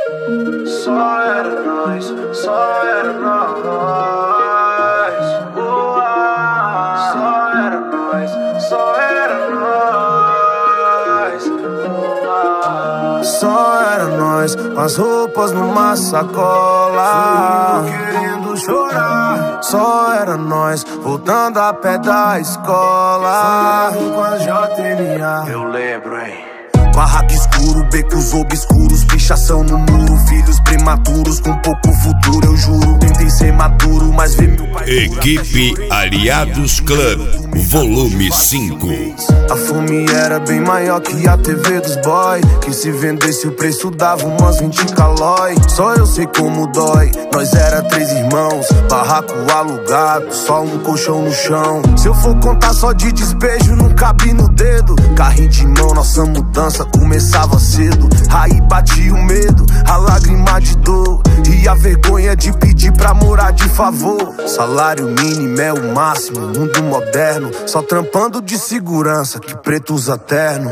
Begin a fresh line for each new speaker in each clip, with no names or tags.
Só era nós, só era nós. Só era nós, só era nós.
Só era nós, com as roupas numa sacola, querendo chorar. Só era nós, voltando a pé da escola, com a JNA.
Eu lembro, hein?
Barraco escuro, becos obscuros, pichação no muro, filhos prematuros com pouco futuro, eu juro. Tentei ser maduro, mas vi meu pai.
Equipe Aliados Club, volume 5.
A fome era bem maior que a TV dos boy, que se vendesse o preço dava umas 20 calói. Só eu sei como dói, nós era 3 irmãos, barraco alugado, só um colchão no chão. Se eu for contar só de despejo, não cabe no dedo. Carrinho de mão, nossa mudança começava cedo. Aí batia o medo, a lágrima de dor e a vergonha de pedir pra morar de favor. Salário mínimo é o máximo, mundo moderno, só trampando de segurança que preto usa terno.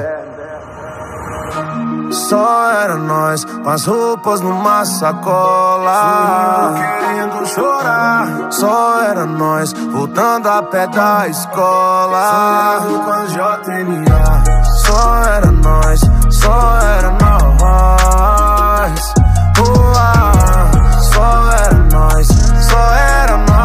Só era nós, com as roupas numa sacola, querendo chorar. Só era nós, voltando a pé da escola, com a JNA. Só era nós, só era nós. Só era nós, só era nós.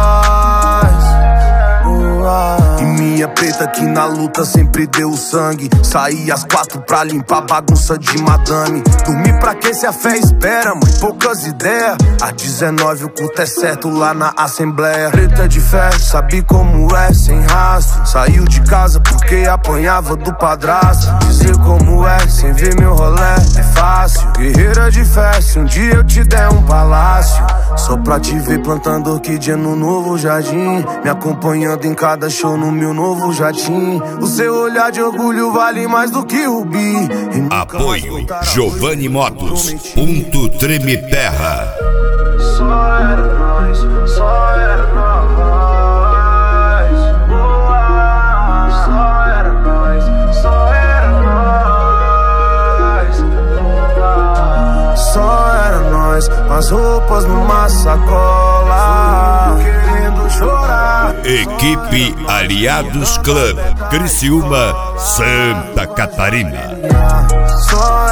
E minha preta que na luta sempre deu sangue. Saí às 4 pra limpar bagunça de madame. Dormir pra quê se a fé espera, mãe? Poucas ideias. Às 19 o culto é certo lá na assembleia. Preta de fé, sabe como é, sem rastro. Saiu de casa porque apanhava do padrasto. Dizer como é, sem ver meu rolé, é fácil. Guerreira de fé, se um dia eu te der um palácio, só pra te ver plantando orquídea no novo jardim, me acompanhando em cada show no meu novo jatim. O seu olhar de orgulho vale mais do que rubi.
Apoio Giovanni Motos, Ponto Treme Terra.
Só era nós, só era nós. Só era nós, só era nós.
Só era nós, com as roupas numa sacola, querendo chorar.
Equipe Aliados Club, Criciúma, Santa Catarina.
Só